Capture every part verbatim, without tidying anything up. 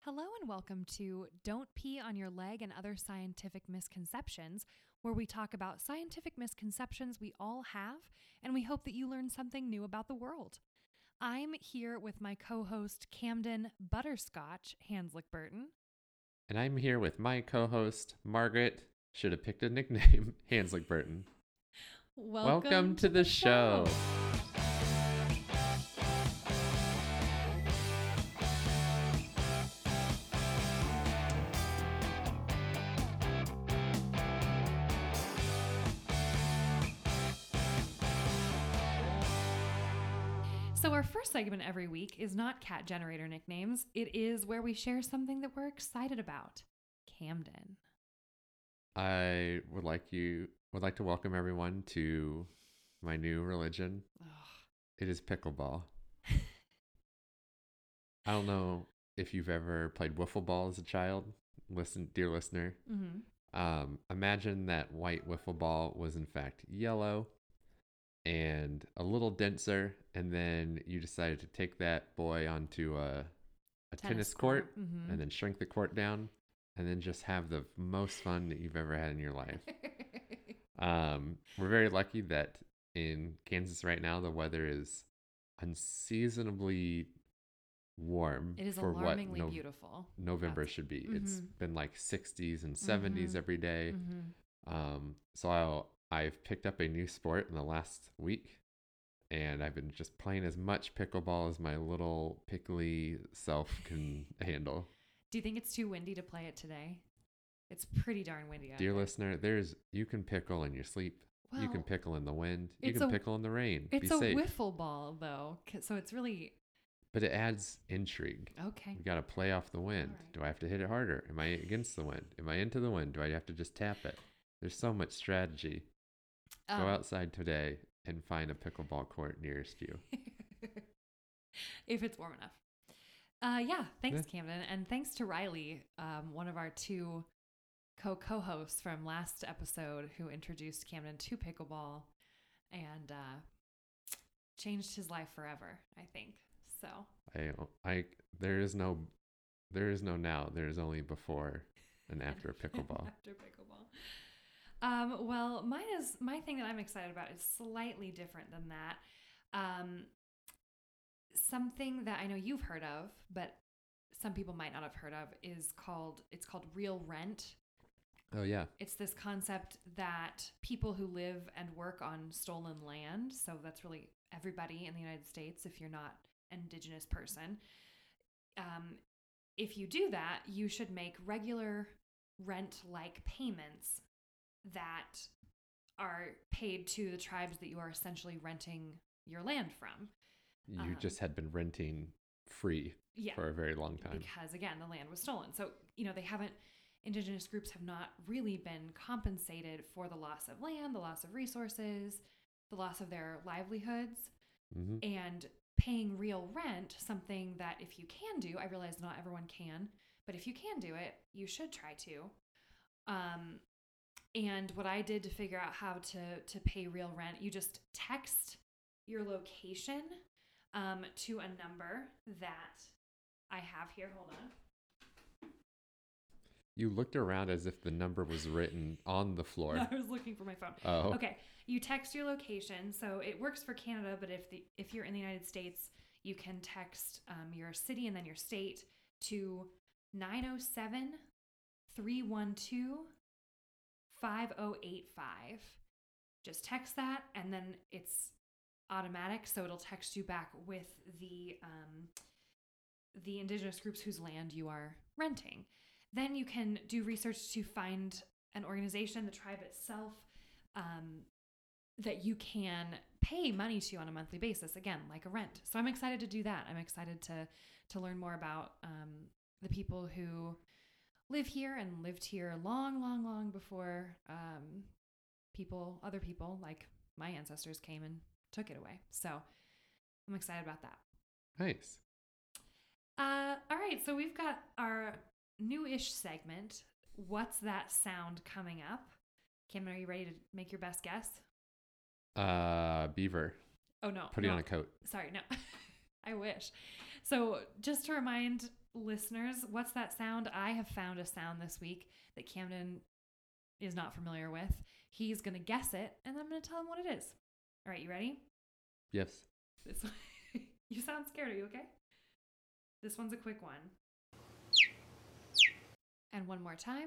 Hello and welcome to Don't Pee on Your Leg and Other Scientific Misconceptions, where we talk about scientific misconceptions we all have, and we hope that you learn something new about the world. I'm here with my co-host Camden Butterscotch Hanslick Burton. And I'm here with my co-host, Margaret. Should have picked a nickname, Hanslick Burton. Welcome, Welcome to, to the, the show. show. So our first segment every week is not cat generator nicknames. It is where we share something that we're excited about. Camden. I would like you would like to welcome everyone to my new religion. Ugh. It is pickleball. I don't know if you've ever played wiffle ball as a child. Listen, dear listener. Mm-hmm. Um, imagine that white wiffle ball was in fact yellow and a little denser, and then you decided to take that boy onto a, a tennis, tennis court, court mm-hmm. and then shrink the court down, and then just have the most fun that you've ever had in your life. um, we're very lucky that in Kansas right now, the weather is unseasonably warm. It is for alarmingly what no- beautiful. November That's, should be. Mm-hmm. It's been like sixties and seventies mm-hmm. every day. Mm-hmm. Um, so I'll, I've picked up a new sport in the last week, and I've been just playing as much pickleball as my little pickly self can handle. Do you think it's too windy to play it today? It's pretty darn windy out Dear there. listener, there's you can pickle in your sleep. Well, you can pickle in the wind. You can a, pickle in the rain. It's Be a safe. wiffle ball, though, so it's really... But it adds intrigue. Okay. You got to play off the wind. Right. Do I have to hit it harder? Am I against the wind? Am I into the wind? Do I have to just tap it? There's so much strategy. Um, Go outside today and find a pickleball court nearest you. If it's warm enough. Uh, yeah, thanks, yeah. Camden. And thanks to Riley, um, one of our two co-co-hosts from last episode, who introduced Camden to pickleball and uh, changed his life forever, I think. So I, I, there is no, there is no now. There is only before and after pickleball. After pickleball. Um, well, mine is my thing that I'm excited about is slightly different than that. Um, something that I know you've heard of, but some people might not have heard of, is called it's called real rent. Oh yeah. It's this concept that people who live and work on stolen land, so that's really everybody in the United States, if you're not an indigenous person, um, if you do that, you should make regular rent-like payments that are paid to the tribes that you are essentially renting your land from. You um, just had been renting free yeah, for a very long time. Because, again, the land was stolen. So, you know, they haven't, indigenous groups have not really been compensated for the loss of land, the loss of resources, the loss of their livelihoods, mm-hmm. and paying real rent, something that if you can do, I realize not everyone can, but if you can do it, you should try to. Um, And what I did to figure out how to, to pay real rent, you just text your location um, to a number that I have here. Hold on. You looked around as if the number was written on the floor. No, I was looking for my phone. Oh. Okay. You text your location. So it works for Canada, but if the if you're in the United States, you can text um, your city and then your state to nine oh seven, three one two, five oh eight five. Just text that, and then it's automatic, so it'll text you back with the um, the indigenous groups whose land you are renting. Then you can do research to find an organization, the tribe itself, um, that you can pay money to on a monthly basis, again, like a rent. So I'm excited to do that. I'm excited to to learn more about um, the people who live here and lived here long, long, long before um, people, other people like my ancestors came and took it away. So I'm excited about that. Nice. Uh, all right. So we've got our new-ish segment. What's that sound coming up? Cameron, are you ready to make your best guess? Uh, beaver. Oh, no. Putting no. on a coat. Sorry, no. I wish. So just to remind listeners, what's that sound? I have found a sound this week that Camden is not familiar with. He's going to guess it, and I'm going to tell him what it is. All right, you ready? Yes. This You sound scared. Are you okay? This one's a quick one. And one more time.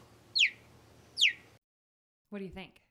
What do you think?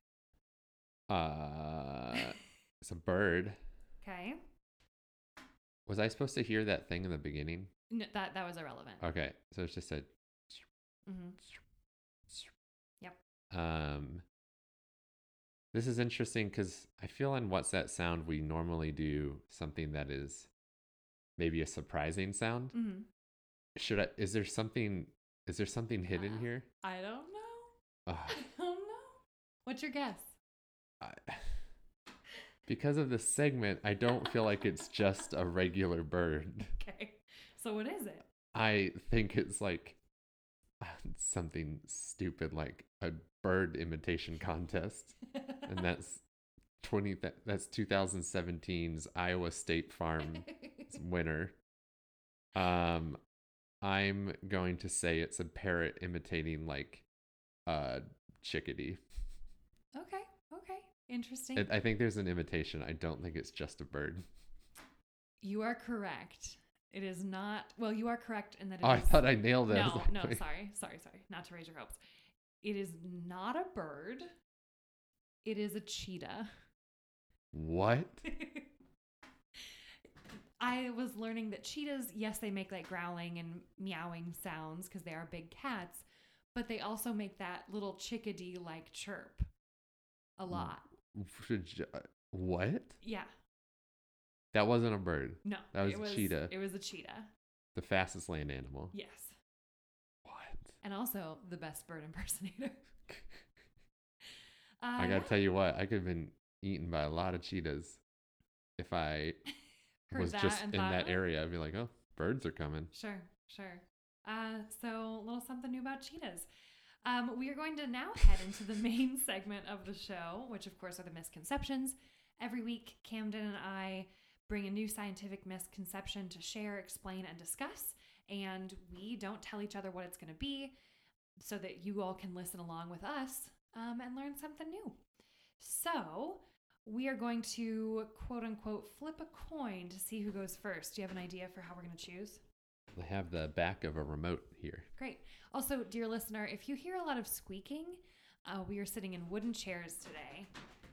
Uh, it's a bird. Okay. Was I supposed to hear that thing in the beginning? No, that that was irrelevant. Okay, so it's just a. Mm-hmm. Yep. Um. This is interesting because I feel in What's That Sound we normally do something that is maybe a surprising sound. Mm-hmm. Should I? Is there something? Is there something hidden uh, here? I don't know. Uh, I don't know. What's your guess? I, because of this segment, I don't feel like it's just a regular bird. Okay. So what is it? I think it's like something stupid like a bird imitation contest. And that's twenty that's twenty seventeen's Iowa State Farm winner. Um I'm going to say it's a parrot imitating like a chickadee. Okay. Okay. Interesting. It, I think there's an imitation. I don't think it's just a bird. You are correct. It is not. Well, you are correct in that it Oh, is. I thought I nailed it. No, like, no, sorry, sorry, sorry. Not to raise your hopes. It is not a bird. It is a cheetah. What? I was learning that cheetahs, yes, they make like growling and meowing sounds because they are big cats, but they also make that little chickadee like chirp a lot. What? Yeah. That wasn't a bird. No. That was it a was, cheetah. It was a cheetah. The fastest land animal. Yes. What? And also the best bird impersonator. uh, I gotta yeah. tell you what, I could have been eaten by a lot of cheetahs if I Heard was that just and in thought, that "Oh, area. I'd be like, oh, birds are coming. Sure, sure. Uh, so a little something new about cheetahs. Um, we are going to now head into the main segment of the show, which of course are the misconceptions. Every week, Camden and I bring a new scientific misconception to share, explain, and discuss. And we don't tell each other what it's going to be so that you all can listen along with us um, and learn something new. So we are going to, quote unquote, flip a coin to see who goes first. Do you have an idea for how we're going to choose? I have the back of a remote here. Great. Also, dear listener, if you hear a lot of squeaking, uh, we are sitting in wooden chairs today.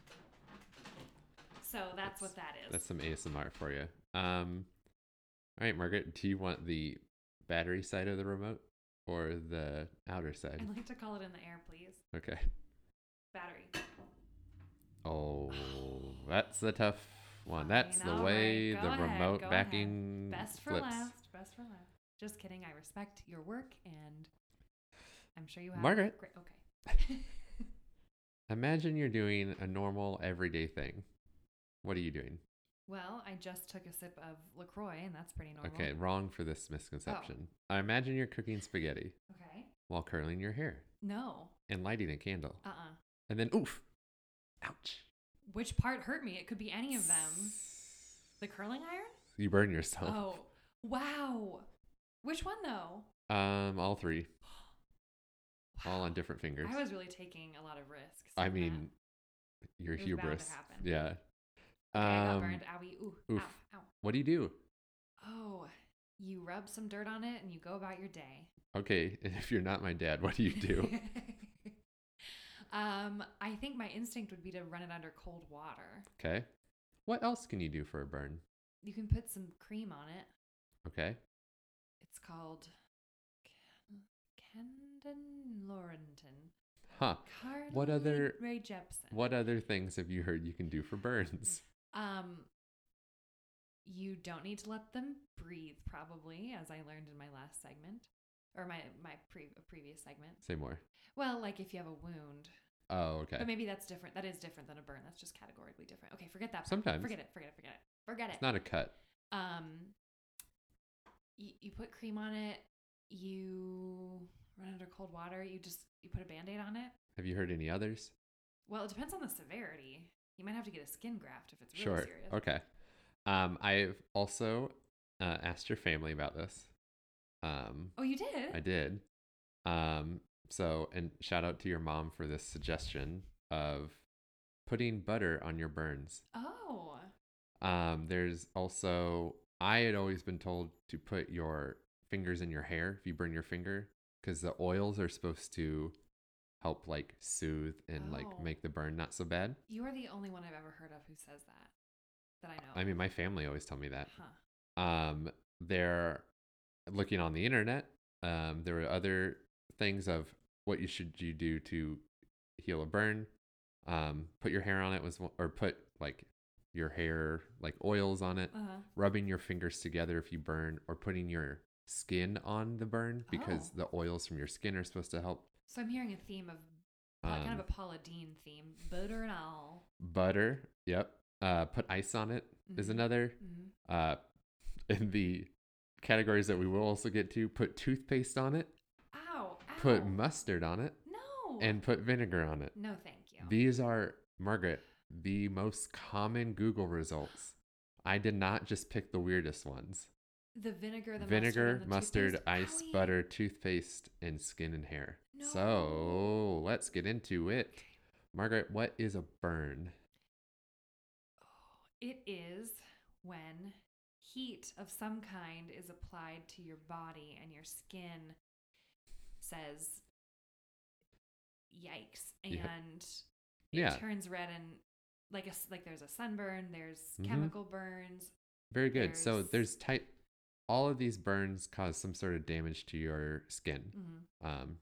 So that's, that's what that is. That's some A S M R for you. Um, all right, Margaret, do you want the battery side of the remote or the outer side? I'd like to call it in the air, please. Okay. Battery. Oh, that's a tough one. Fine, That's the way right. the ahead, remote backing ahead. Best for flips. last. Best for last. Just kidding. I respect your work, and I'm sure you have. Margaret. Great. Okay. Imagine you're doing a normal everyday thing. What are you doing? Well, I just took a sip of LaCroix, and that's pretty normal. Okay, wrong for this misconception. Oh. I imagine you're cooking spaghetti. Okay. While curling your hair. No. And lighting a candle. Uh-uh. And then, oof. Ouch. Which part hurt me? It could be any of them. The curling iron? You burn yourself. Oh, wow. Which one, though? Um, all three. Wow. All on different fingers. I was really taking a lot of risks. I mean, that. your it was hubris. Bound to happen. Yeah. Okay, um, I got burned. Owie. Ooh. Oof. Ow. Ow. What do you do? Oh, you rub some dirt on it and you go about your day. Okay, and if you're not my dad, what do you do? um, I think my instinct would be to run it under cold water. Okay. What else can you do for a burn? You can put some cream on it. Okay. It's called Candon Laurenton. Huh. Carly what other Rae Jepsen. What other things have you heard you can do for burns? Um, you don't need to let them breathe, probably, as I learned in my last segment, or my my pre- previous segment. Say more. Well, like if you have a wound. Oh, okay. But maybe that's different. That is different than a burn. That's just categorically different. Okay, forget that. Part. Sometimes. Forget it. Forget it. Forget it. Forget it. It's not a cut. Um, you, you put cream on it. You run under cold water. You just you put a Band-Aid on it. Have you heard any others? Well, it depends on the severity. You might have to get a skin graft if it's really sure. serious. Okay. Um, I've also uh, asked your family about this. Um, oh, you did? I did. Um, so, and shout out to your mom for this suggestion of putting butter on your burns. Oh. Um, there's also, I had always been told to put your fingers in your hair if you burn your finger, because the oils are supposed to help like soothe and Oh. like make the burn not so bad. You are the only one I've ever heard of who says that, that I know. I mean, my family always tell me that. Huh. Um, they're looking on the internet. Um, there were other things of what you should you do to heal a burn. Um, put your hair on it was, or put like your hair like oils on it. Uh-huh. Rubbing your fingers together if you burn, or putting your skin on the burn because Oh. the oils from your skin are supposed to help. So I'm hearing a theme of Um, kind of a Paula Deen theme, butter and all. Butter, yep. Uh, put ice on it is Mhm. another. Mhm. Uh, in the categories that we will also get to, put toothpaste on it, Ow, ow. put mustard on it, No. and put vinegar on it. No, thank you. These are, Margaret, the most common Google results. I did not just pick the weirdest ones. The vinegar, the Vinegar, mustard, mustard, and the ice, Owie. butter, toothpaste, and skin and hair. No. So let's get into it. Margaret, what is a burn? Oh, it is when heat of some kind is applied to your body and your skin says, yikes. And Yeah. it Yeah. turns red and like a, like there's a sunburn, there's Mhm. chemical burns. Very good. So There's- there's type. All of these burns cause some sort of damage to your skin. Mhm. Um,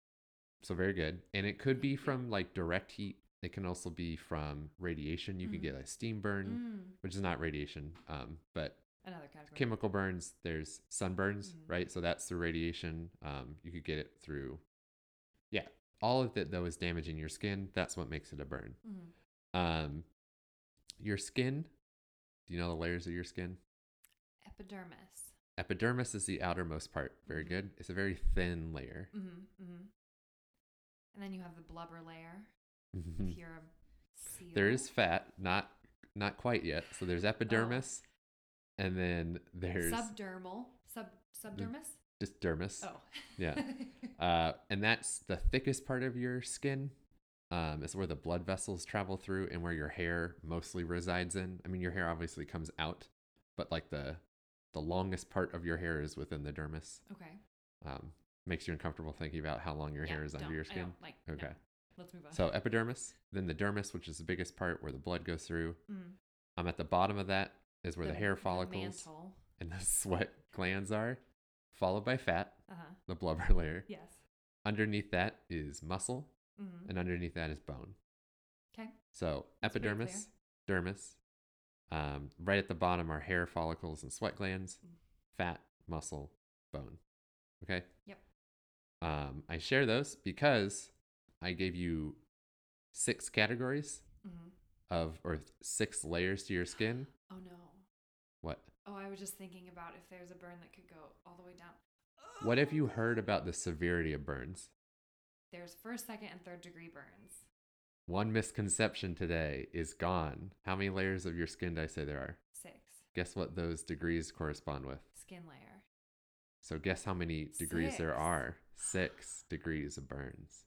so very good. And it could be Yeah. from like direct heat. It can also be from radiation. You could Mhm. get a steam burn, Mm. which is not radiation. Um, but Another category. chemical burns, there's sunburns, Mhm. right? So that's through radiation. Um, you could get it through, yeah. All of it though is damaging your skin. That's what makes it a burn. Mhm. Um, your skin. Do you know the layers of your skin? Epidermis. Epidermis is the outermost part. Very Mhm. good. It's a very thin layer. Mm-hmm, mm-hmm. And then you have the blubber layer. If you're a seal. There is fat, not not quite yet. So there's epidermis, and then there's subdermal. Sub subdermis. just dermis. Oh. Yeah. Uh, and that's the thickest part of your skin. Um, it's where the blood vessels travel through and where your hair mostly resides in. I mean, your hair obviously comes out, but like the the longest part of your hair is within the dermis. Okay. Um, makes you uncomfortable thinking about how long your Yeah, hair is under don't- your I skin. don't like. Okay. No. Let's move on. So epidermis, then the dermis, which is the biggest part where the blood goes through. Mm. Um, at the bottom of that is where the, hair the follicles mantle. and the sweat glands are, followed by fat, Uh-huh. the blubber layer. Yes. Underneath that is muscle, Mm-hmm. and underneath that is bone. Okay. So That's pretty epidermis, dermis. Um, right at the bottom are hair follicles and sweat glands, Mm. fat, muscle, bone. Okay. Yep. Um, I share those because I gave you six categories Mm-hmm. of, or six layers to your skin. Oh no. What? Oh, I was just thinking about if there's a burn that could go all the way down. What have you heard about the severity of burns? There's first, second, and third degree burns. One misconception today is gone. How many layers of your skin did I say there are? Six. Guess what those degrees correspond with? Skin layer. So guess how many degrees there Six. are? Six degrees of burns.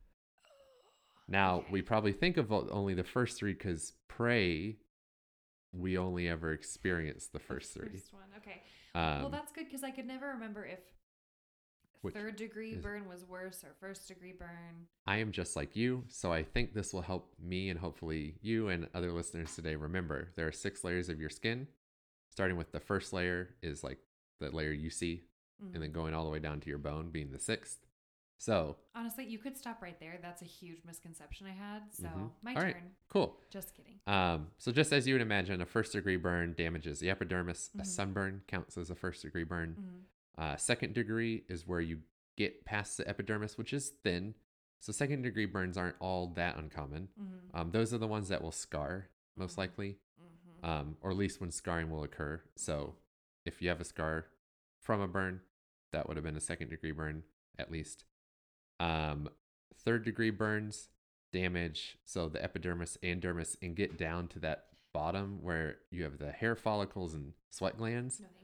Now, Okay. we probably think of o- only the first three because pray, we only ever experienced the first The three. First one. Okay. Um, well, that's good because I could never remember if Which third degree is- burn was worse or first degree burn. I am just like you, so I think this will help me and hopefully you and other listeners today remember there are six layers of your skin. Starting with the first layer is like the layer you see, Mhm. and then going all the way down to your bone being the sixth. So, Honestly, you could stop right there. That's a huge misconception I had. So Mhm. my All turn. right. cool. Just kidding. Um, so just as you would imagine, a first degree burn damages the epidermis. A Mhm. sunburn counts as a first degree burn. Mhm. Uh, second degree is where you get past the epidermis, which is thin. So second degree burns aren't all that uncommon. Mhm. Um, those are the ones that will scar most Mhm. likely, Mhm. um, or at least when scarring will occur. So if you have a scar from a burn, that would have been a second degree burn at least. Um, third degree burns damage so the epidermis and dermis and get down to that bottom where you have the hair follicles and sweat glands. No thanks.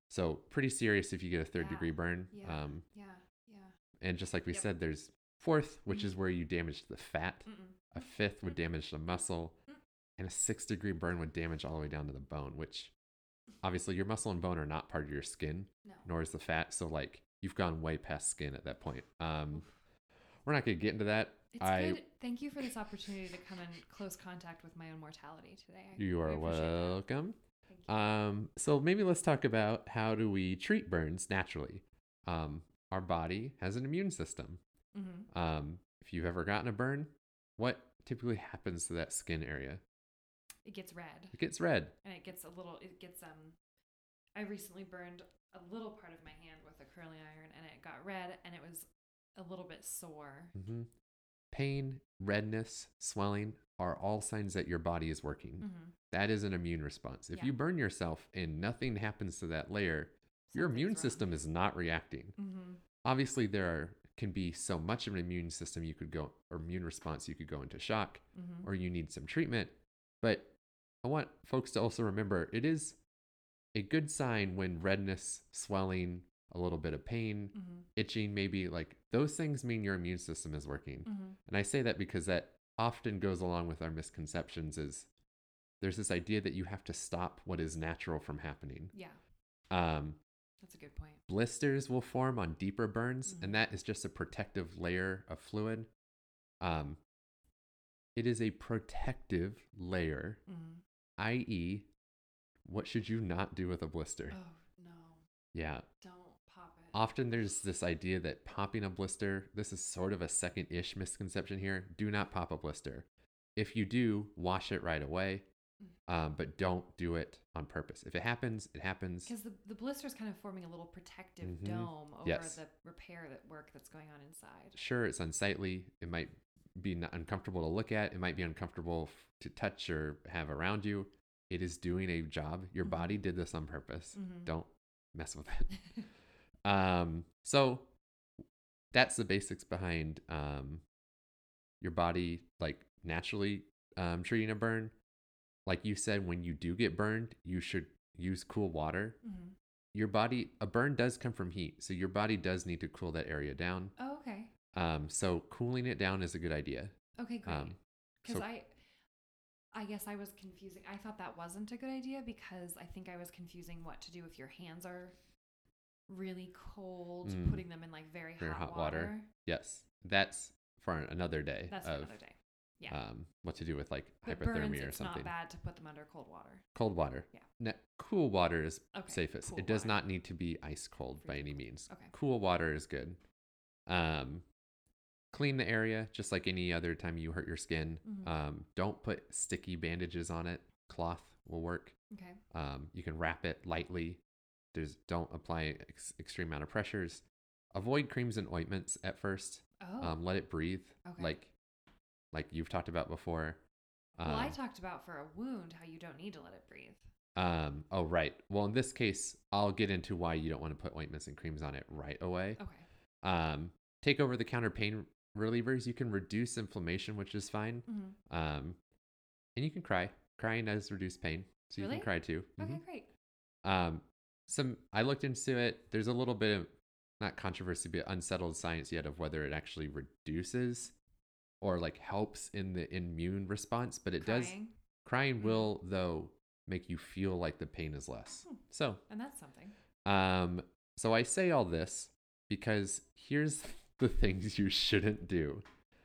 So pretty serious if you get a third Yeah. degree burn. Yeah. Um, Yeah. Yeah. and just like we Yep. said, there's fourth, which Mhm. is where you damage the fat. Mm-mm. A fifth would damage the muscle. Mm. And a sixth degree burn would damage all the way down to the bone, which obviously your muscle and bone are not part of your skin, No. nor is the fat. So like you've gone way past skin at that point. Um, we're not going to get into that. It's I, good. Thank you for this opportunity to come in close contact with my own mortality today. I, You I are appreciate that. welcome. Thank you. Um, so maybe let's talk about how do we treat burns naturally. Um, our body has an immune system. Mm-hmm. Um, if you've ever gotten a burn, what typically happens to that skin area? It gets red. It gets red. And it gets a little, it gets, um, I recently burned a little part of my hand with a curling iron and it got red and it was a little bit sore. Mm-hmm. Pain, redness, swelling are all signs that your body is working. Mm-hmm. That is an immune response. If Yeah. you burn yourself and nothing happens to that layer, your Something's immune wrong. system is not reacting. Mm-hmm. Obviously, there are, can be so much of an immune system you could go, or immune response, you could go into shock, Mm-hmm. or you need some treatment. But I want folks to also remember it is a good sign when redness, swelling, a little bit of pain, Mm-hmm. itching, maybe like those things mean your immune system is working. Mm-hmm. And I say that because that often goes along with our misconceptions is there's this idea that you have to stop what is natural from happening. Yeah, Um, that's a good point. blisters will form on deeper burns, Mhm. and that is just a protective layer of fluid. Um, it is a protective layer, Mm-hmm. that is, what should you not do with a blister? Oh, no. Yeah. Don't pop it. Often there's this idea that popping a blister, this is sort of a second-ish misconception here. Do not pop a blister. If you do, wash it right away, um, but don't do it on purpose. If it happens, it happens. Because the, the blister's kind of forming a little protective Mhm. dome over Yes. the repair that work that's going on inside. Sure, it's unsightly. It might be not uncomfortable to look at. It might be uncomfortable f- to touch or have around you. It is doing a job. Your Mhm. body did this on purpose. Mhm. Don't mess with it. um, so that's the basics behind um, your body, like naturally um, treating a burn. Like you said, when you do get burned, you should use cool water. Mm-hmm. Your body, a burn does come from heat, so your body does need to cool that area down. Oh, okay. Um, so cooling it down is a good idea. Okay, great. Um, Because so I, I guess I was confusing. I thought that wasn't a good idea because I think I was confusing what to do if your hands are really cold, Mm. putting them in like very, Very hot, hot water. water. yes, that's for another day. That's of, another day. Yeah. Um, what to do with like But hypothermia burns, or it's something. not bad to put them under cold water. Cold water. Yeah. Ne- cool water is Okay, safest. cool it does water. not need to be ice cold by any Freezing cold. means. Okay. Cool water is good. Um, clean the area just like any other time you hurt your skin. Mhm. Um, don't put sticky bandages on it. Cloth will work. Okay. Um, you can wrap it lightly. There's don't apply ex- extreme amount of pressures. Avoid creams and ointments at first. Oh. Um, let it breathe. Okay. Like, like you've talked about before. Um, well, I talked about for a wound how you don't need to let it breathe. um, oh, right. Well, in this case, I'll get into why you don't want to put ointments and creams on it right away. Okay. Um, take over the counter pain relievers. You can reduce inflammation, which is fine. Mm-hmm. Um, and you can cry. Crying does reduce pain, so you Really? can cry too. Okay, Mhm. great. Um, some I looked into it. There's a little bit of not controversy, but unsettled science yet of whether it actually reduces or like helps in the immune response. But it does. Crying. Crying Mhm. will though make you feel like the pain is less. Hmm. So, And that's something. um, so I say all this because here's the things you shouldn't do.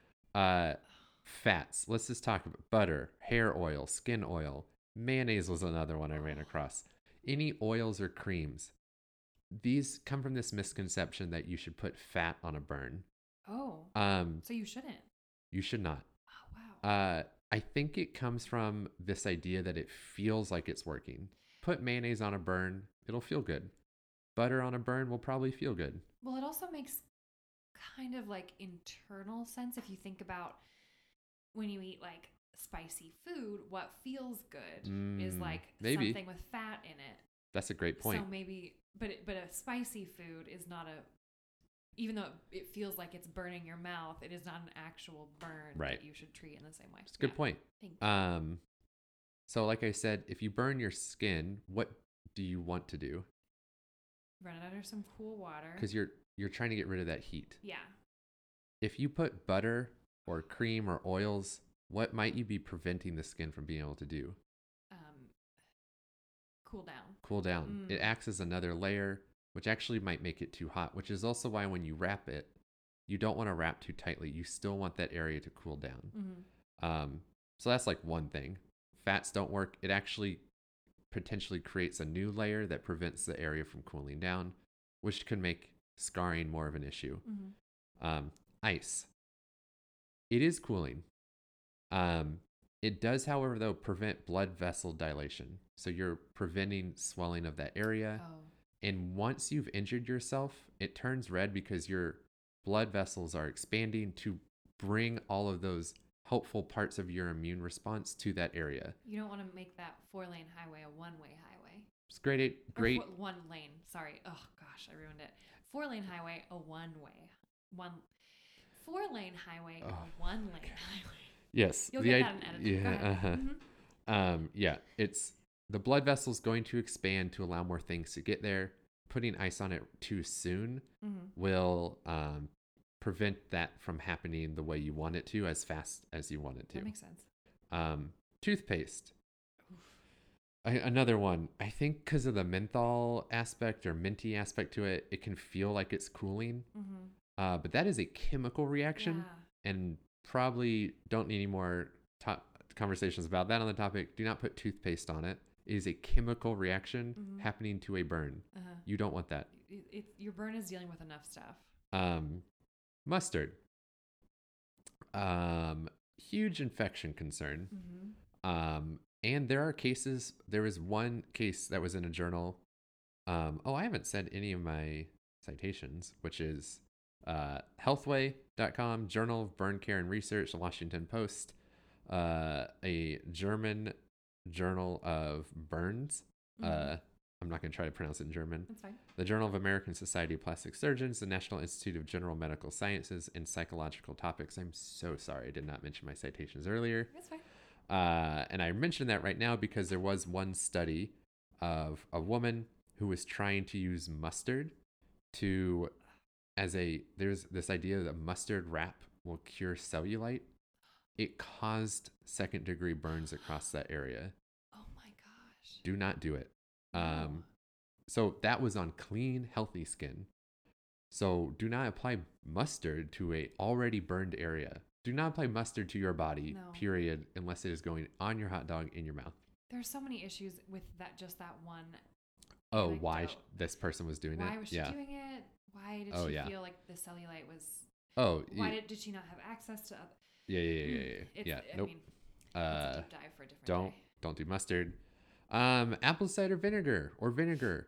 Uh, fats. Let's just talk about butter, hair oil, skin oil. Mayonnaise was another one I ran across. Any oils or creams. These come from this misconception that you should put fat on a burn. Oh. Um, So you shouldn't. you should not. Oh, wow. Uh, I think it comes from this idea that it feels like it's working. Put mayonnaise on a burn, it'll feel good. Butter on a burn will probably feel good. Well, it also makes kind of like internal sense if you think about when you eat like spicy food, what feels good is Mm, like maybe. something with fat in it. That's a great point. So maybe, but it, but a spicy food is not a, even though it feels like it's burning your mouth, it is not an actual burn Right. that you should treat in the same way. It's a good Yeah. point. Thank you. Um, so like I said, if you burn your skin, what do you want to do? Run it under some cool water. Because you're you're trying to get rid of that heat. Yeah. If you put butter or cream or oils, what might you be preventing the skin from being able to do? Um, cool down. Cool down. Mm. It acts as another layer, which actually might make it too hot, which is also why when you wrap it, you don't want to wrap too tightly. You still want that area to cool down. Mm-hmm. Um, so that's like one thing. Fats don't work. It actually potentially creates a new layer that prevents the area from cooling down, which can make scarring more of an issue. Mm-hmm. Um, ice. It is cooling. Um, it does, however, though, prevent blood vessel dilation. So you're preventing swelling of that area. Oh. And once you've injured yourself, it turns red because your blood vessels are expanding to bring all of those helpful parts of your immune response to that area. You don't want to make that four-lane highway a one-way highway. It's great. Great. Or four, one lane. Sorry. Oh gosh, I ruined it. Four-lane highway, a one-way. One. Four-lane highway, Oh, a one-lane highway. Yes. You'll the get I- that in editing. Yeah. Go ahead. Uh-huh. Mm-hmm. Um, yeah. It's the blood vessels going to expand to allow more things to get there. Putting ice on it too soon Mm-hmm. will um, prevent that from happening the way you want it to, as fast as you want it to. That makes sense. Um, toothpaste. I, another one. I think because of the menthol aspect or minty aspect to it, it can feel like it's cooling. Mm-hmm. Uh, but that is a chemical reaction, Yeah. and probably don't need any more to- conversations about that on the topic. Do not put toothpaste on it. It is a chemical reaction Mhm. happening to a burn. Uh-huh. You don't want that. It, it, your burn is dealing with enough stuff. Um, mustard. Um, huge infection concern. Mm-hmm. Um, and there are cases. There was one case that was in a journal. Um, oh, I haven't said any of my citations, which is uh, healthway dot com, Journal of Burn Care and Research, the Washington Post, uh, a German journal of burns. Mm-hmm. Uh, I'm not going to try to pronounce it in German. That's fine. The Journal of American Society of Plastic Surgeons, the National Institute of General Medical Sciences, and Psychological Topics. I'm so sorry I did not mention my citations earlier. That's fine. Uh, and I mentioned that right now because there was one study of a woman who was trying to use mustard to, as a, there's this idea that mustard wrap will cure cellulite. It caused second degree burns across that area. Oh my gosh. Do not do it. No. Um, so that was on clean, healthy skin. So do not apply mustard to a already burned area. Do not apply mustard to your body, No. period, unless it is going on your hot dog in your mouth. There's so many issues with that. Just that one. Oh, anecdote. why sh- this person was doing Why it? was she yeah. doing it? Why did Oh, she yeah. feel like the cellulite was? Oh, Why y- did, did she not have access to? Other, yeah, yeah, yeah, yeah, Mm, yeah. it's, yeah. I Nope. mean, uh, it's a deep dive for a different don't day. don't do mustard. Um, apple cider vinegar or vinegar.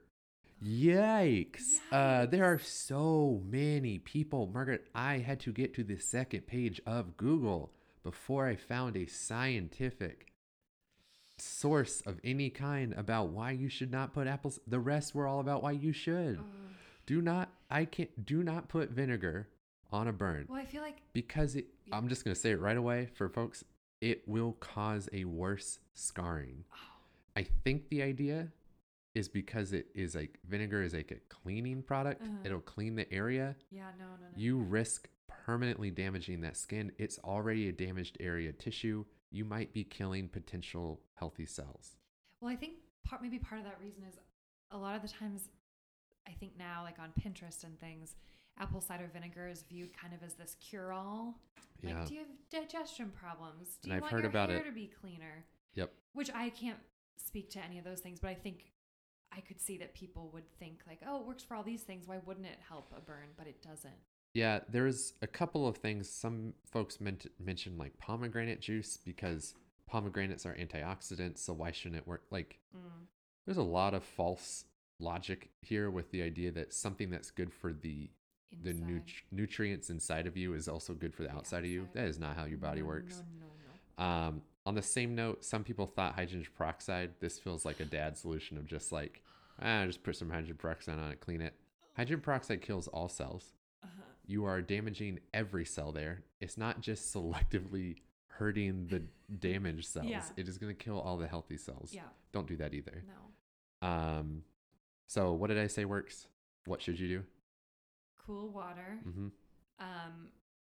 Yikes. Uh, there are so many people. Margaret, I had to get to the second page of Google before I found a scientific source of any kind about why you should not put apples. The rest were all about why you should. Ugh. Do not, I can't, do not put vinegar on a burn Well, I feel like because it, Yeah. I'm just going to say it right away for folks. It will cause a worse scarring. oh, I think the idea is because it is like vinegar is like a cleaning product. Uh-huh. It'll clean the area. yeah, no, no, no. You risk permanently damaging that skin. It's already a damaged area tissue. You might be killing potential healthy cells. Well, I think part maybe part of that reason is a lot of the times, I think now like on Pinterest and things, apple cider vinegar is viewed kind of as this cure-all. Like, Yeah. do you have digestion problems? Do And you I've want heard your about hair it. to be cleaner? Yep. Which I can't speak to any of those things, but I think I could see that people would think like, oh, it works for all these things. Why wouldn't it help a burn? But it doesn't. Yeah, there's a couple of things. Some folks meant mentioned like pomegranate juice because pomegranates are antioxidants. So why shouldn't it work? Like, Mm. there's a lot of false logic here with the idea that something that's good for the the Inside. nut- nutrients inside of you is also good for the The outside of you. outside. That is not how your body No, works. No, no, no. Um, on the same note, some people thought hydrogen peroxide. This feels like a dad solution of just like, ah, just put some hydrogen peroxide on it, clean it. Hydrogen peroxide kills all cells. Uh-huh. You are damaging every cell there. It's not just selectively hurting the damaged cells. Yeah. It is going to kill all the healthy cells. Yeah. Don't do that either. No. Um, so what did I say works? what should you do? Cool water. Mm-hmm. Um,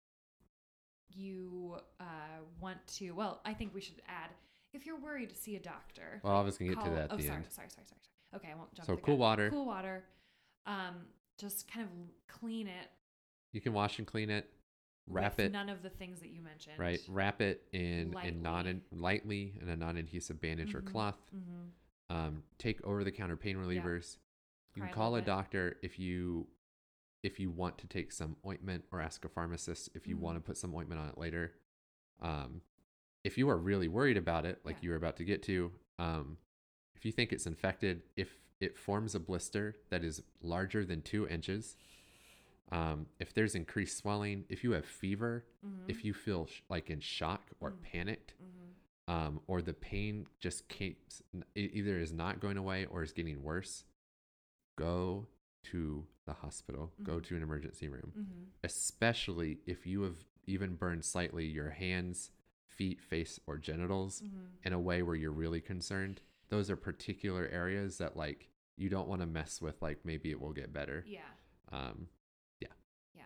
you uh, want to, well, I think we should add, if you're worried, see a doctor. Well, I was going to get Call, to that at oh, the sorry, end. sorry, sorry, sorry, sorry. Okay, I won't jump So the cool gun. water. Cool water. Um, just kind of clean it. You can wash and clean it. Wrap with it. none of the things that you mentioned. Right. Wrap it in, lightly. in non lightly in a non-adhesive bandage mm-hmm. or cloth. Mm-hmm. Um, take over-the-counter pain relievers. Yeah. You Cry can call a, a doctor if you if you want to take some ointment, or ask a pharmacist if you mm-hmm. want to put some ointment on it later. Um, if you are really worried about it, like yeah. you were about to get to, um, if you think it's infected, if it forms a blister that is larger than two inches, um, if there's increased swelling, if you have fever, mm-hmm. if you feel sh- like in shock or mm-hmm. panicked, mm-hmm. um, or the pain just keeps, it either is not going away or is getting worse, go to the hospital, mm-hmm. go to an emergency room, mm-hmm. especially if you have even burned slightly your hands, feet, face, or genitals mm-hmm. in a way where you're really concerned. Those are particular areas that like you don't want to mess with, like maybe it will get better. Yeah. Um, yeah. Yeah.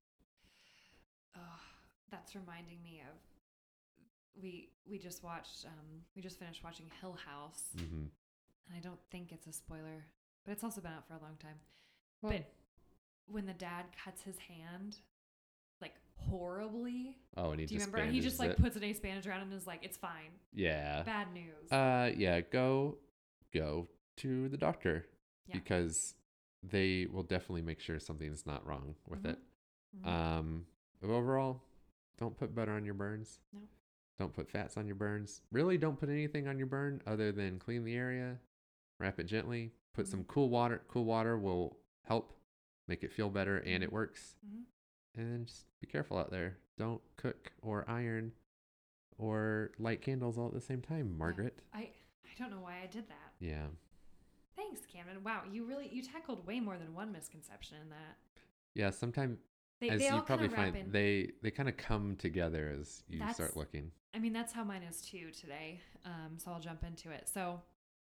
Oh, that's reminding me of, we, we just watched, um, we just finished watching Hill House, mm-hmm. and I don't think it's a spoiler, but it's also been out for a long time. Well, but when the dad cuts his hand, like horribly. Oh, and he do you just remember? He just like it. puts an ace bandage around and is like, "It's fine." Yeah. Bad news. Uh, yeah. Go, go to the doctor yeah. because they will definitely make sure something's not wrong with mm-hmm. it. Mm-hmm. Um, but overall, don't put butter on your burns. No. Don't put fats on your burns. Really, don't put anything on your burn other than clean the area, wrap it gently, put mm-hmm. some cool water. Cool water will help make it feel better, and it works. Mm-hmm. And just be careful out there. Don't cook or iron or light candles all at the same time, Margaret. I I don't know why I did that. Yeah. Thanks, Camden. Wow, you really you tackled way more than one misconception in that. Yeah, sometimes they, as they you probably find in. they they kind of come together as you that's, start looking. I mean, that's how mine is too today. Um, so I'll jump into it. So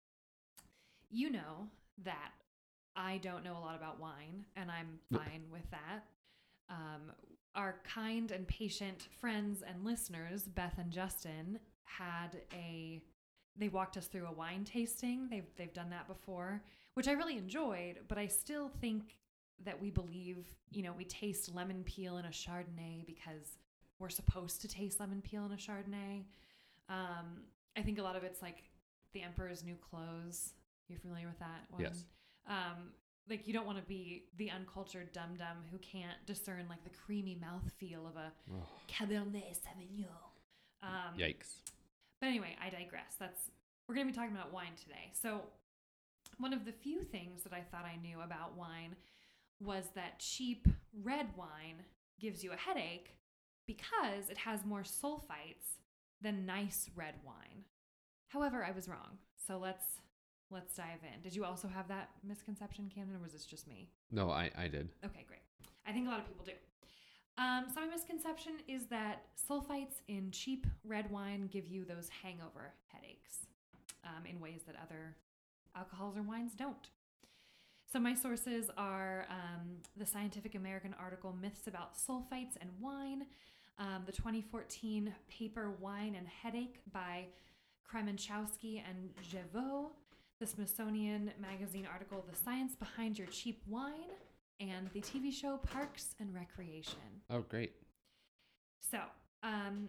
you know that I don't know a lot about wine, and I'm fine with that. Um, our kind and patient friends and listeners, Beth and Justin, had a, they walked us through a wine tasting. They've, they've done that before, which I really enjoyed, but I still think that we believe, you know, we taste lemon peel in a Chardonnay because we're supposed to taste lemon peel in a Chardonnay. Um, I think a lot of it's like The Emperor's New Clothes. You're familiar with that one? Yes. Um, like you don't want to be the uncultured dum-dum who can't discern like the creamy mouthfeel of a oh. Cabernet Sauvignon. Um, Yikes. But anyway, I digress. That's we're going to be talking about wine today. So one of the few things that I thought I knew about wine was that cheap red wine gives you a headache because it has more sulfites than nice red wine. However, I was wrong. So let's Let's dive in. Did you also have that misconception, Camden, or was this just me? No, I, I did. Okay, great. I think a lot of people do. Um, so my misconception is that sulfites in cheap red wine give you those hangover headaches um, in ways that other alcohols or wines don't. So my sources are um, the Scientific American article Myths About Sulfites and Wine, um, the twenty fourteen paper Wine and Headache by Kremenchowski and Jevaux, the Smithsonian Magazine article, The Science Behind Your Cheap Wine, and the T V show Parks and Recreation. Oh, great. So, um,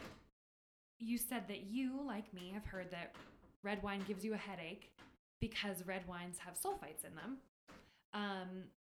you said that you, like me, have heard that red wine gives you a headache because red wines have sulfites in them. Um,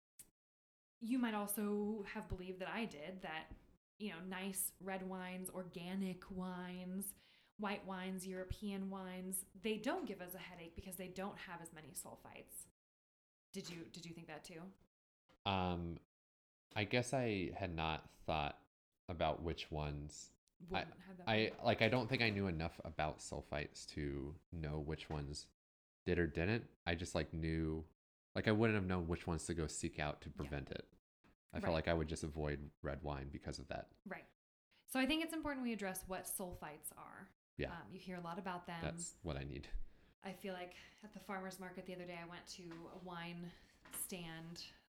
you might also have believed that I did, that, you know, nice red wines, organic wines, white wines, European wines, they don't give us a headache because they don't have as many sulfites. Did you did you think that too? Um, I guess I had not thought about which ones. Wouldn't I, have that I like. I don't think I knew enough about sulfites to know which ones did or didn't. I just like knew, like I wouldn't have known which ones to go seek out to prevent yeah. it. I right. felt like I would just avoid red wine because of that. Right. So I think it's important we address what sulfites are. Yeah. Um, you hear a lot about them. That's what I need. I feel like at the farmer's market the other day, I went to a wine stand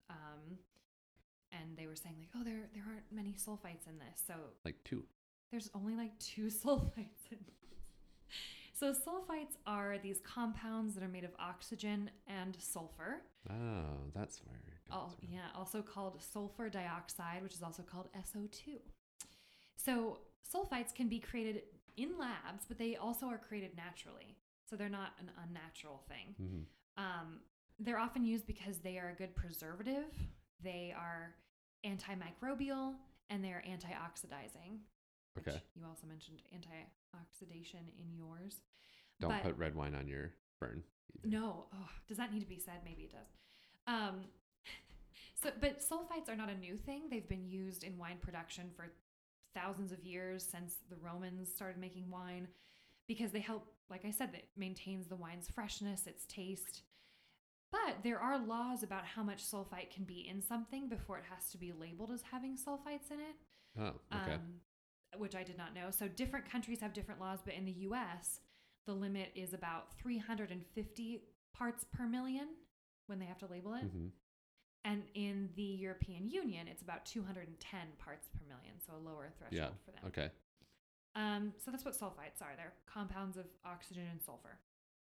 Um, and they were saying like, oh, there there aren't many sulfites in this. So like two. There's only like two sulfites in this. So sulfites are these compounds that are made of oxygen and sulfur. Oh, that's where it comes Oh, from. yeah, also called sulfur dioxide, which is also called S O two. So sulfites can be created in labs, but they also are created naturally. So they're not an unnatural thing. Mm-hmm. Um, they're often used because they are a good preservative. They are antimicrobial and they're antioxidizing. Okay. Which you also mentioned antioxidation in yours. Don't but put red wine on your burn. Either. No. Oh, does that need to be said? Maybe it does. Um, so, but sulfites are not a new thing. They've been used in wine production for thousands of years since the Romans started making wine because they help, like I said, that maintains the wine's freshness, its taste. But there are laws about how much sulfite can be in something before it has to be labeled as having sulfites in it. Oh, okay. Um, which I did not know. So different countries have different laws, but in the U S, the limit is about three hundred fifty parts per million when they have to label it. Mm-hmm. And in the European Union, it's about two hundred ten parts per million, so a lower threshold Yeah. for them. Okay. Um, so that's what sulfites are. They're compounds of oxygen and sulfur.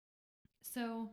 So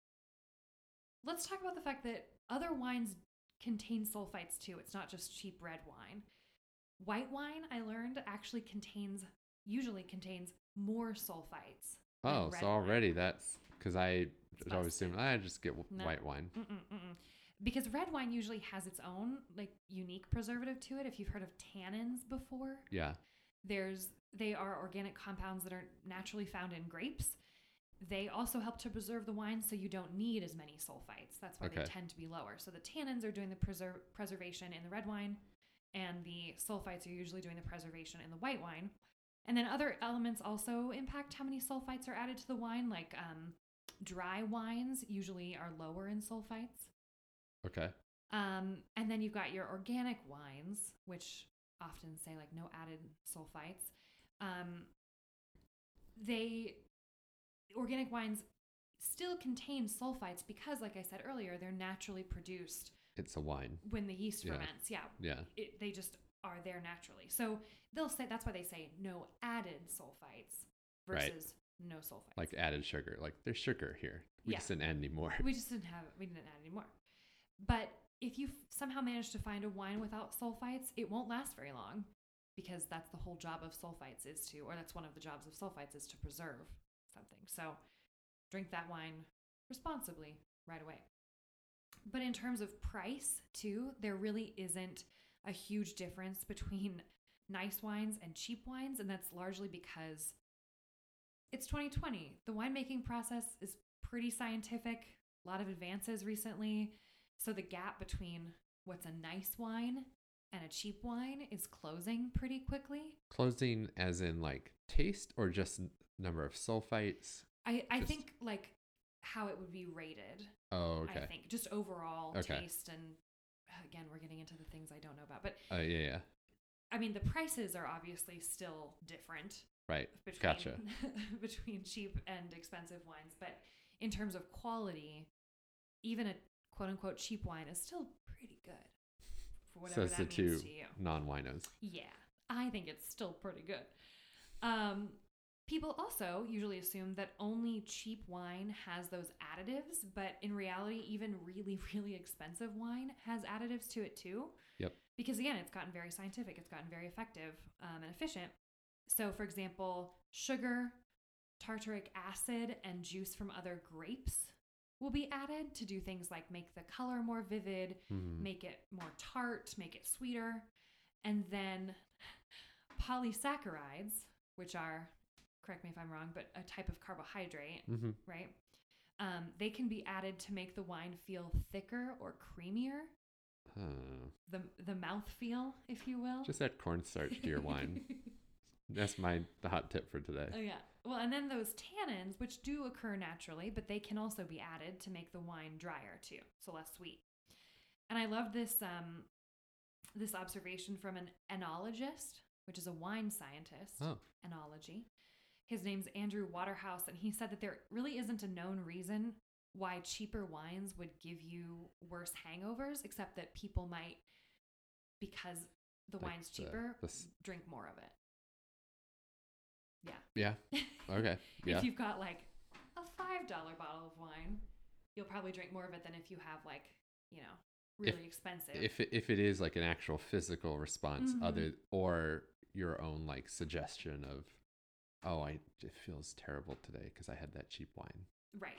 let's talk about the fact that other wines contain sulfites too. It's not just cheap red wine. White wine, I learned, actually contains, usually contains more sulfites. Oh, so already wine. That's because I always assume I just get no. white wine. Mm-mm, mm-mm. Because red wine usually has its own like unique preservative to it. If you've heard of tannins before, yeah, there's they are organic compounds that are naturally found in grapes. They also help to preserve the wine, so you don't need as many sulfites. That's why okay. they tend to be lower. So the tannins are doing the preser- preservation in the red wine, and the sulfites are usually doing the preservation in the white wine. And then other elements also impact how many sulfites are added to the wine, like um, dry wines usually are lower in sulfites. Okay. Um, and then you've got your organic wines, which often say like no added sulfites. Um, they organic wines still contain sulfites because, like I said earlier, they're naturally produced. It's a wine. When the yeast yeah. ferments, yeah. Yeah. It, they just are there naturally. So they'll say, that's why they say no added sulfites versus right. no sulfites. Like added sugar. Like there's sugar here. We yeah. just didn't add any more. We just didn't have, we didn't add any more. But if you somehow manage to find a wine without sulfites, it won't last very long because that's the whole job of sulfites is to, or that's one of the jobs of sulfites is to preserve something. So drink that wine responsibly right away. But in terms of price too, there really isn't a huge difference between nice wines and cheap wines. And that's largely because it's twenty twenty. The winemaking process is pretty scientific, a lot of advances recently. So the gap between what's a nice wine and a cheap wine is closing pretty quickly. Closing as in like taste or just number of sulfites? I, I just... think like how it would be rated. Oh, okay. I think just overall okay. taste, and again, we're getting into the things I don't know about. But uh, yeah, yeah. I mean, the prices are obviously still different. Right. Between, gotcha. between cheap and expensive wines. But in terms of quality, even a quote unquote cheap wine is still pretty good for whatever Says that the means two to you. Non-winos. Yeah, I think it's still pretty good. Um, people also usually assume that only cheap wine has those additives, but in reality, even really, really expensive wine has additives to it too. Yep. Because again, it's gotten very scientific. It's gotten very effective um, and efficient. So, for example, sugar, tartaric acid, and juice from other grapes will be added to do things like make the color more vivid, mm. make it more tart, make it sweeter. And then polysaccharides, which are, correct me if I'm wrong, but a type of carbohydrate, mm-hmm. right? Um, they can be added to make the wine feel thicker or creamier. Uh, the the mouthfeel, if you will. Just add cornstarch to your wine. That's my the hot tip for today. Oh, yeah. Well, and then those tannins, which do occur naturally, but they can also be added to make the wine drier too, so less sweet. And I love this um, this observation from an enologist, which is a wine scientist. Oh. Enology. His name's Andrew Waterhouse, and he said that there really isn't a known reason why cheaper wines would give you worse hangovers, except that people might, because the Like wine's the- cheaper, the s- drink more of it. Yeah. Yeah. Okay. Yeah. If you've got like a five dollar bottle of wine, you'll probably drink more of it than if you have like, you know, really If- expensive. If it, if it is like an actual physical response, Mhm. other or your own like suggestion of, oh, I it feels terrible today because I had that cheap wine. Right.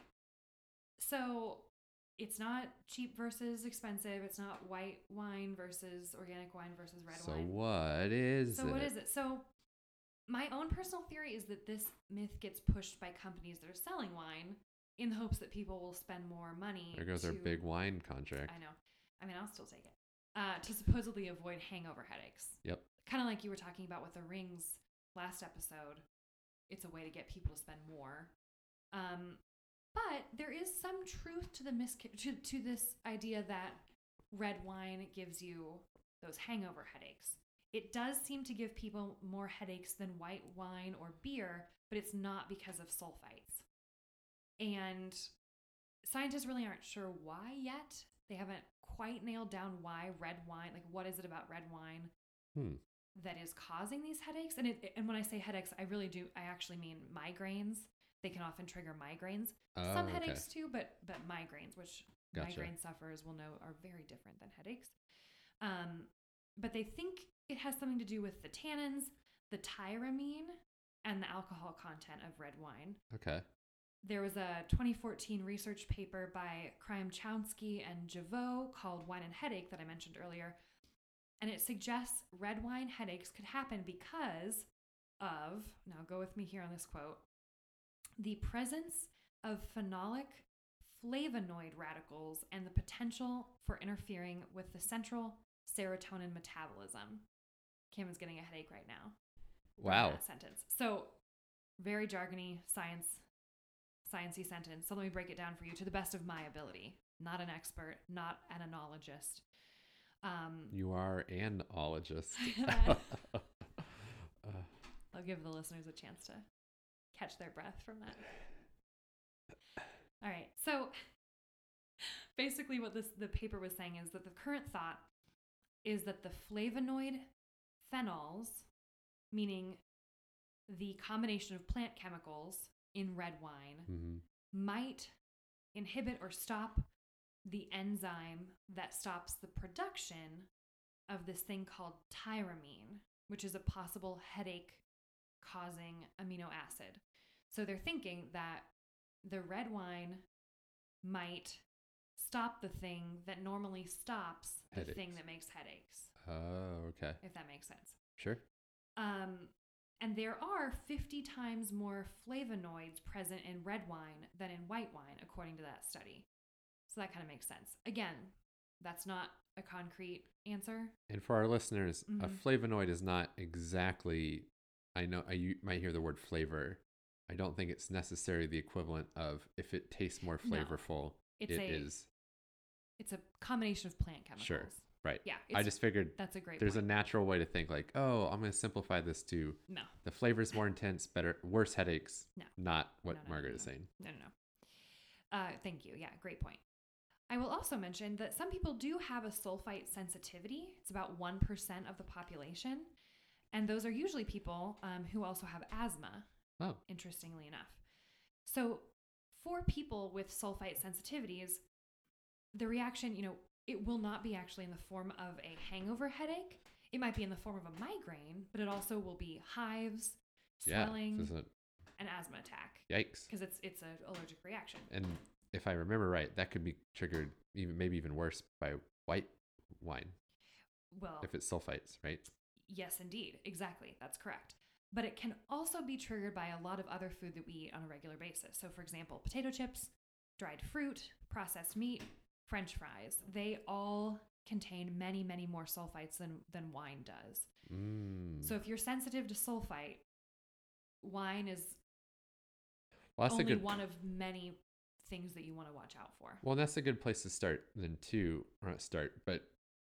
So it's not cheap versus expensive. It's not white wine versus organic wine versus red so wine. what is So it? what is it? So my own personal theory is that this myth gets pushed by companies that are selling wine in the hopes that people will spend more money. There goes to, our big wine contract. I know. I mean, I'll still take it. Uh, to supposedly avoid hangover headaches. Yep. Kind of like you were talking about with the rings last episode. It's a way to get people to spend more. Um, but there is some truth to the mis- to, to this idea that red wine gives you those hangover headaches. It does seem to give people more headaches than white wine or beer, but it's not because of sulfites. And scientists really aren't sure why yet. They haven't quite nailed down why red wine, like what is it about red wine Hmm. that is causing these headaches? And it, and when I say headaches, I really do, I actually mean migraines. They can often trigger migraines. Oh, Some okay. headaches too, but but migraines, which Gotcha. migraine sufferers will know are very different than headaches. Um, but they think it has something to do with the tannins, the tyramine, and the alcohol content of red wine. Okay. There was a twenty fourteen research paper by Krymchowski and Javot called Wine and Headache that I mentioned earlier. And it suggests red wine headaches could happen because of, now go with me here on this quote, the presence of phenolic flavonoid radicals and the potential for interfering with the central serotonin metabolism. Cameron's getting a headache right now. from Wow. That sentence. So very jargony, science, sciencey sentence. So let me break it down for you to the best of my ability. Not an expert, not an enologist. Um, You are an ologist. uh, I'll give the listeners a chance to catch their breath from that. All right. So basically what this the paper was saying is that the current thought is that the flavonoid phenols, meaning the combination of plant chemicals in red wine, mhm. might inhibit or stop the enzyme that stops the production of this thing called tyramine, which is a possible headache causing amino acid. So they're thinking that the red wine might stop the thing that normally stops the Headaches. thing that makes headaches, Oh, okay. if that makes sense. Sure. Um, and there are fifty times more flavonoids present in red wine than in white wine, according to that study. So that kind of makes sense. Again, that's not a concrete answer. And for our listeners, a Mhm. flavonoid is not exactly, I know I u- might hear the word flavor. I don't think it's necessarily the equivalent of if it tastes more No. flavorful, It's it a is. it's a combination of plant chemicals. Sure. Right. Yeah. I it's- just figured that's a great there's point. a natural way to think like, oh, I'm going to simplify this to No. the flavor's more intense, better, worse headaches. No. Not what No, no, no, Margaret no, is no. saying. No, no, no. Uh, thank you. Yeah, great point. I will also mention that some people do have a sulfite sensitivity. It's about one percent of the population. And those are usually people um, who also have asthma, Oh, interestingly enough. So for people with sulfite sensitivities, the reaction, you know, it will not be actually in the form of a hangover headache. It might be in the form of a migraine, but it also will be hives, yeah. swelling, This is a, an asthma attack yikes. because it's it's an allergic reaction. And if I remember right, that could be triggered even maybe even worse by white wine Well, if it's sulfites, right? yes, indeed. Exactly. That's correct. But it can also be triggered by a lot of other food that we eat on a regular basis. So, for example, potato chips, dried fruit, processed meat, French fries. They all contain many, many more sulfites than, than wine does. Mm. So if you're sensitive to sulfite, wine is well, that's only a good one of many things that you want to watch out for. Well, that's a good place to start then too, or not start, but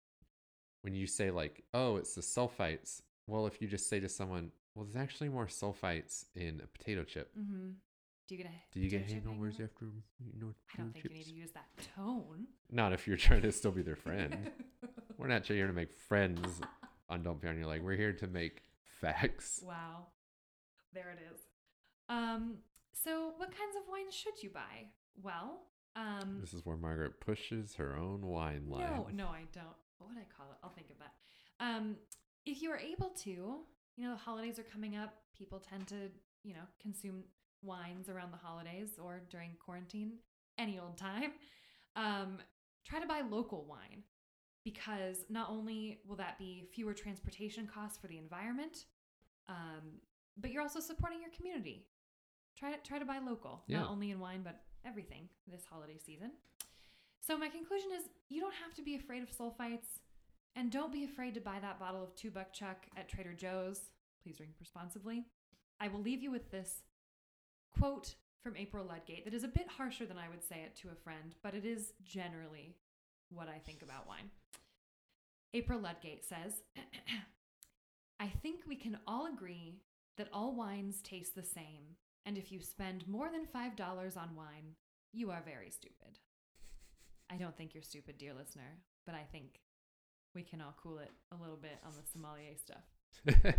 when you say like, oh, it's the sulfites, well, if you just say to someone, well, there's actually more sulfites in a potato chip, Mm-hmm. Do you get? Do you get hangovers hangovers after you know? I don't think chips? You need to use that tone. Not if you're trying to still be their friend. We're not here to make friends on Don't Be On Your Leg. We're here to make facts. Wow, there it is. Um. So, what kinds of wines should you buy? Well, um. This is where Margaret pushes her own wine line. No, no, I don't. What would I call it? I'll think of that. Um, if you are able to, you know, the holidays are coming up. People tend to, you know, consume wines around the holidays or during quarantine, any old time. Um, try to buy local wine because not only will that be fewer transportation costs for the environment, um, but you're also supporting your community. Try to try to buy local, yeah. Not only in wine but everything this holiday season. So my conclusion is you don't have to be afraid of sulfites, and don't be afraid to buy that bottle of two buck chuck at Trader Joe's. Please drink responsibly. I will leave you with this quote from April Ludgate that is a bit harsher than I would say it to a friend, but it is generally what I think about wine. April Ludgate says, I think we can all agree that all wines taste the same, and if you spend more than five dollars on wine, you are very stupid. I don't think you're stupid, dear listener, but I think we can all cool it a little bit on the sommelier stuff.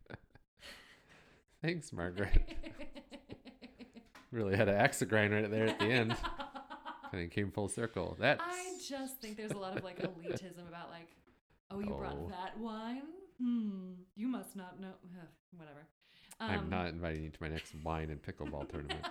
Thanks, Margaret. Really had an axe to grind right there at the end. And it came full circle. That's... I just think there's a lot of like elitism about like, oh, you oh. brought that wine? Hmm, you must not know. Ugh, whatever. Um, I'm not inviting you to my next wine and pickleball tournament.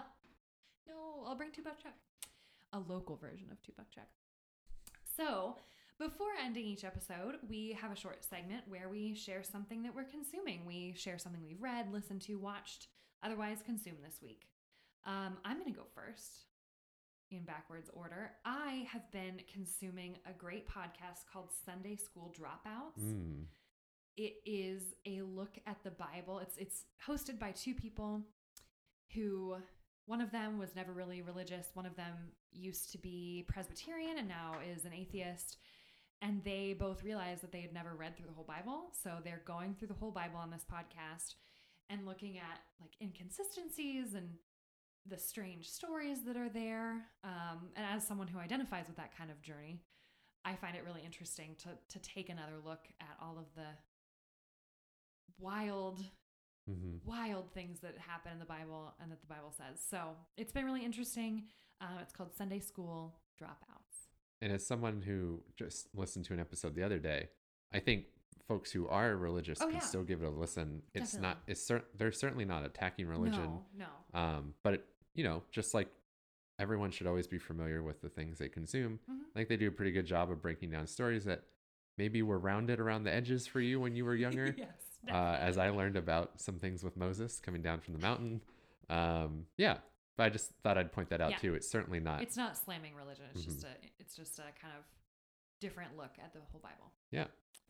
No, I'll bring two buck chuck. A local version of two buck chuck. So, before ending each episode, we have a short segment where we share something that we're consuming. We share something we've read, listened to, watched, otherwise consumed this week. Um, I'm going to go first in backwards order. I have been consuming a great podcast called Sunday School Dropouts. Mm. It is a look at the Bible. It's it's hosted by two people who, one of them was never really religious. One of them used to be Presbyterian and now is an atheist. And they both realized that they had never read through the whole Bible. So they're going through the whole Bible on this podcast and looking at like inconsistencies and the strange stories that are there. Um, and as someone who identifies with that kind of journey, I find it really interesting to to take another look at all of the wild, mm-hmm. wild things that happen in the Bible and that the Bible says. So it's been really interesting. Uh, it's called Sunday School Dropouts. And as someone who just listened to an episode the other day, I think folks who are religious oh, can yeah. still give it a listen. It's Definitely. not, it's cer- they're certainly not attacking religion. No, no. Um, but, it, you know, just like everyone should always be familiar with the things they consume. Mm-hmm. I think they do a pretty good job of breaking down stories that maybe were rounded around the edges for you when you were younger. Yes, uh, as I learned about some things with Moses coming down from the mountain. Um, yeah. But I just thought I'd point that out yeah. too. It's certainly not. It's not slamming religion. It's mm-hmm. just a, it's just a kind of different look at the whole Bible. Yeah.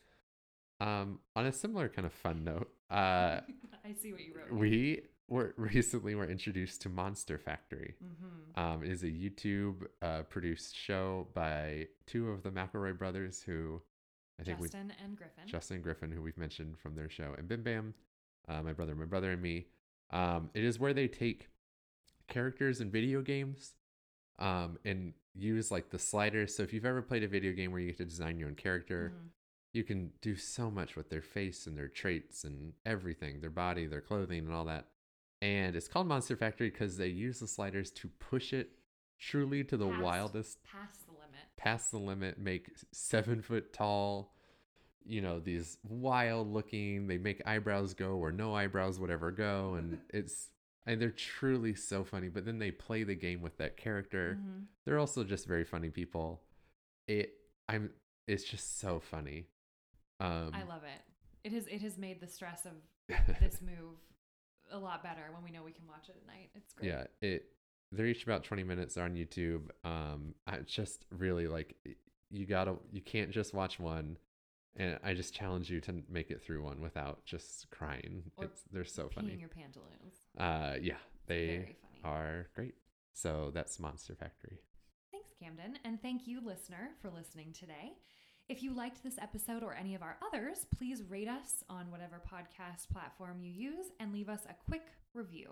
Um, on a similar kind of fun note, uh, I see what you wrote. We were recently were introduced to Monster Factory. Mm-hmm. Um, it is a YouTube uh, produced show by two of the McElroy brothers, who I think Justin we and Griffin. Justin and Griffin, who we've mentioned from their show, and Bim Bam, uh, my brother, my brother and me. Um, it is where they take characters in video games, um, and use like the sliders. So if you've ever played a video game where you get to design your own character. Mm-hmm. You can do so much with their face and their traits and everything, their body, their clothing, and all that. And it's called Monster Factory because they use the sliders to push it truly to the past, wildest. Past the limit. Past the limit, make seven foot tall, you know, these wild looking, they make eyebrows go where no eyebrows would ever go. And it's, and they're truly so funny. But then they play the game with that character. Mm-hmm. They're also just very funny people. It, I'm, it's just so funny. Um, I love it. It has it has made the stress of this move a lot better when we know we can watch it at night. It's great. Yeah, it they're each about twenty minutes on YouTube. Um, I just really like you gotta you can't just watch one, and I just challenge you to make it through one without just crying. Or it's they're so peeing funny. Your pantaloons. Uh, yeah, they Very funny. are great. So that's Monster Factory. Thanks, Camden, and thank you, listener, for listening today. If you liked this episode or any of our others, please rate us on whatever podcast platform you use and leave us a quick review.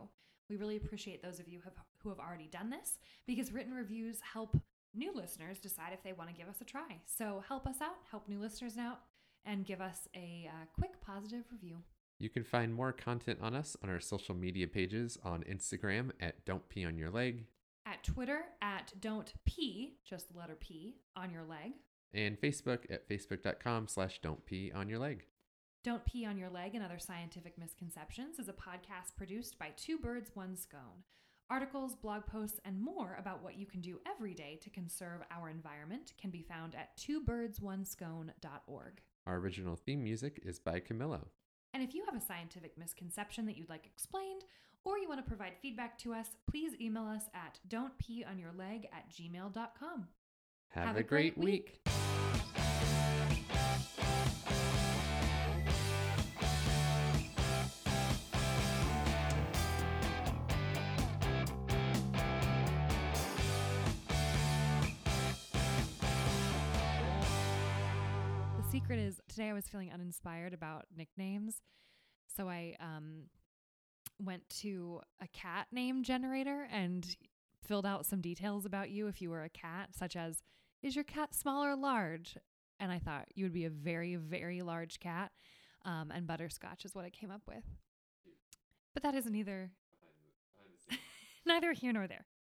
We really appreciate those of you have, who have already done this, because written reviews help new listeners decide if they want to give us a try. So help us out, help new listeners out, and give us a uh, quick positive review. You can find more content on us on our social media pages on Instagram at Don't Pee on Your Leg, at Twitter at Don't Pee, just the letter P, on your leg, and Facebook at facebook.com slash Don't Pee on Your Leg. Don't Pee on Your Leg and Other Scientific Misconceptions is a podcast produced by Two Birds, One Scone. Articles, blog posts, and more about what you can do every day to conserve our environment can be found at two birds one scone dot org. Our original theme music is by Camillo. And if you have a scientific misconception that you'd like explained, or you want to provide feedback to us, please email us at don'tpeeonyourleg at gmail dot com. Have, have a, a great, great week. week. The secret is, today I was feeling uninspired about nicknames, so I um, went to a cat name generator and filled out some details about you if you were a cat, such as, is your cat small or large? And I thought you would be a very, very large cat, um, and butterscotch is what I came up with. But that is neither, neither here nor there.